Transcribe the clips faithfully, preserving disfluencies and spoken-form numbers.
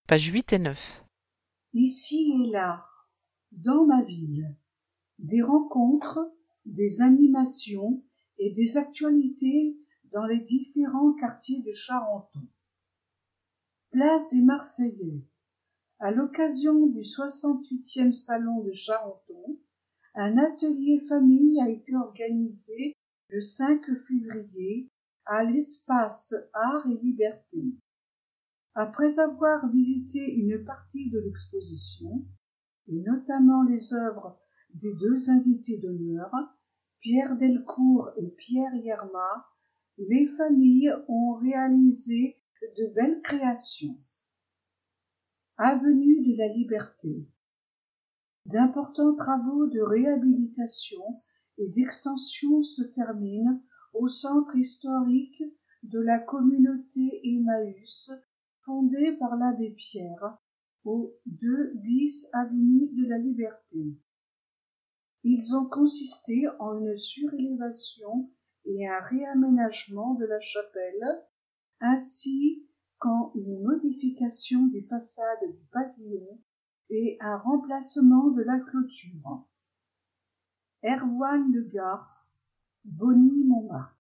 pages huit et neuf. Ici et là, dans ma ville, des rencontres, des animations et des actualités dans les différents quartiers de Charenton. Place des Marseillais. À l'occasion du soixante-huitième salon de Charenton, un atelier famille a été organisé le cinq février à l'espace Art et Liberté. Après avoir visité une partie de l'exposition, et notamment les œuvres des deux invités d'honneur, Pierre Delcourt et Pierre Yerma, les familles ont réalisé de belles créations. Avenue de la Liberté. D'importants travaux de réhabilitation et d'extension se terminent au centre historique de la communauté Emmaüs, fondée par l'abbé Pierre, au deux bis avenue de la Liberté. Ils ont consisté en une surélévation et un réaménagement de la chapelle, ainsi qu'en une modification des façades du pavillon et un remplacement de la clôture. Erwann Le Garce, Bonny-Montmartre.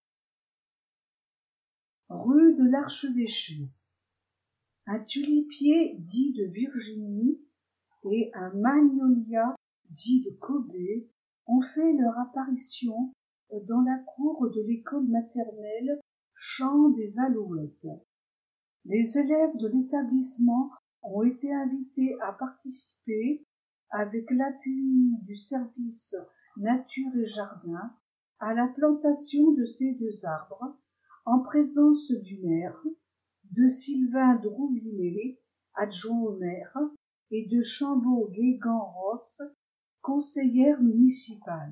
Rue de l'Archevêché. Un tulipier dit de Virginie et un magnolia dit de Kobe ont fait leur apparition dans la cour de l'école maternelle Champ des Alouettes. Les élèves de l'établissement ont été invités à participer, avec l'appui du service Nature et Jardin, à la plantation de ces deux arbres, en présence du maire, de Sylvain Drouvillet, adjoint au maire, et de Chambaud-Guégan-Ross, conseillère municipale.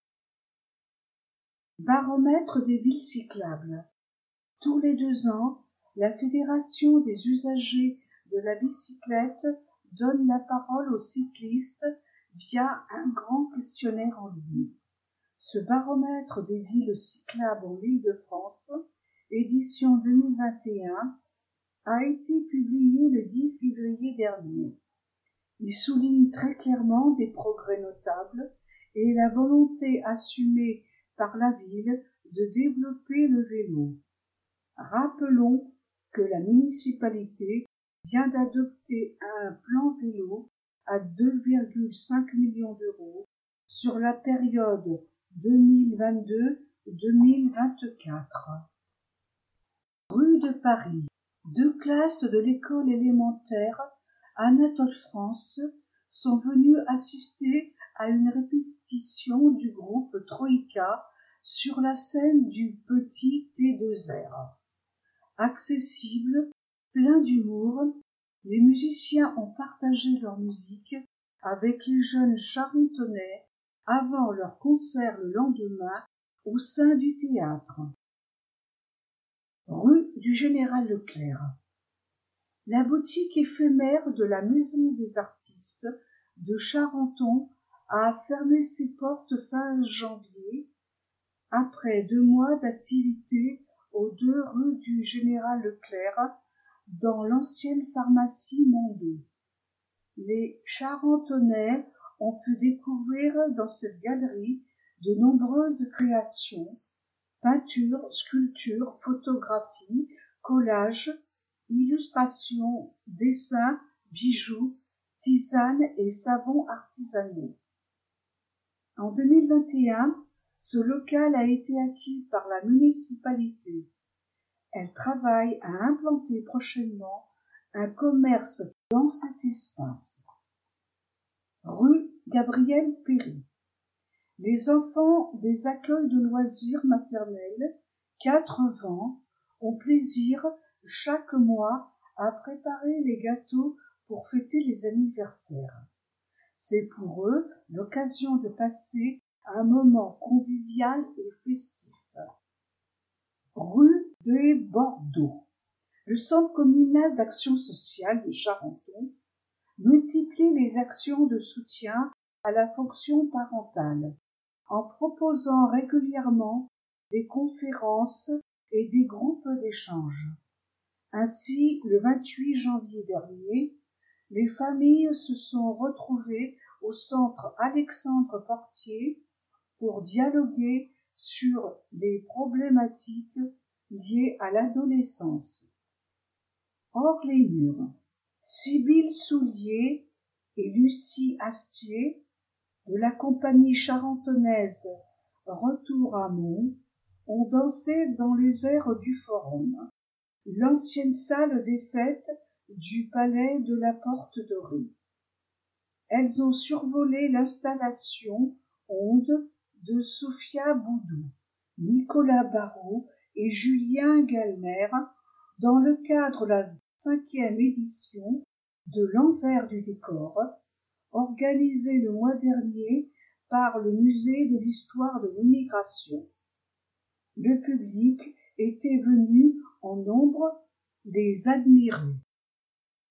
Baromètre des villes cyclables. Tous les deux ans, la Fédération des usagers de la bicyclette donne la parole aux cyclistes via un grand questionnaire en ligne. Ce baromètre des villes cyclables en Île-de-France, édition deux mille vingt et un, a été publié le dix février dernier. Il souligne très clairement des progrès notables et la volonté assumée par la ville de développer le vélo. Rappelons que la municipalité vient d'adopter un plan vélo à deux virgule cinq millions d'euros sur la période deux mille vingt-deux à deux mille vingt-quatre. Rue de Paris. Deux classes de l'école élémentaire Anatole France sont venues assister à une répétition du groupe Troïka sur la scène du petit T deux R. Accessible, plein d'humour, les musiciens ont partagé leur musique avec les jeunes Charentonais avant leur concert le lendemain au sein du théâtre. Rue du Général Leclerc. La boutique éphémère de la Maison des Artistes de Charenton a fermé ses portes fin janvier, après deux mois d'activité aux deux rue du Général Leclerc, dans l'ancienne pharmacie Mondo. Les Charentonais ont pu découvrir dans cette galerie de nombreuses créations, peintures, sculptures, photographies, collages, illustrations, dessins, bijoux, tisanes et savons artisanaux. En deux mille vingt et un, ce local a été acquis par la municipalité. Elle travaille à implanter prochainement un commerce dans cet espace. Rue Gabriel Péri. Les enfants des accueils de loisirs maternels, quatre vents, ont plaisir chaque mois à préparer les gâteaux pour fêter les anniversaires. C'est pour eux l'occasion de passer un moment convivial et festif. Rue des Bordeaux. Le Centre communal d'action sociale de Charenton multiplie les actions de soutien à la fonction parentale en proposant régulièrement des conférences et des groupes d'échange. Ainsi, le vingt-huit janvier dernier, les familles se sont retrouvées au centre Alexandre Portier pour dialoguer sur les problématiques liées à l'adolescence. Hors les murs, Sybille Soulier et Lucie Astier de la compagnie charentonnaise Retour à Mont ont dansé dans les airs du Forum, l'ancienne salle des fêtes du palais de la Porte Dorée. Elles ont survolé l'installation Onde de Sophia Boudou, Nicolas Barrault et Julien Gallner dans le cadre de la cinquième édition de l'Envers du décor, organisée le mois dernier par le Musée de l'histoire de l'immigration. Le public était venu en nombre les admirer.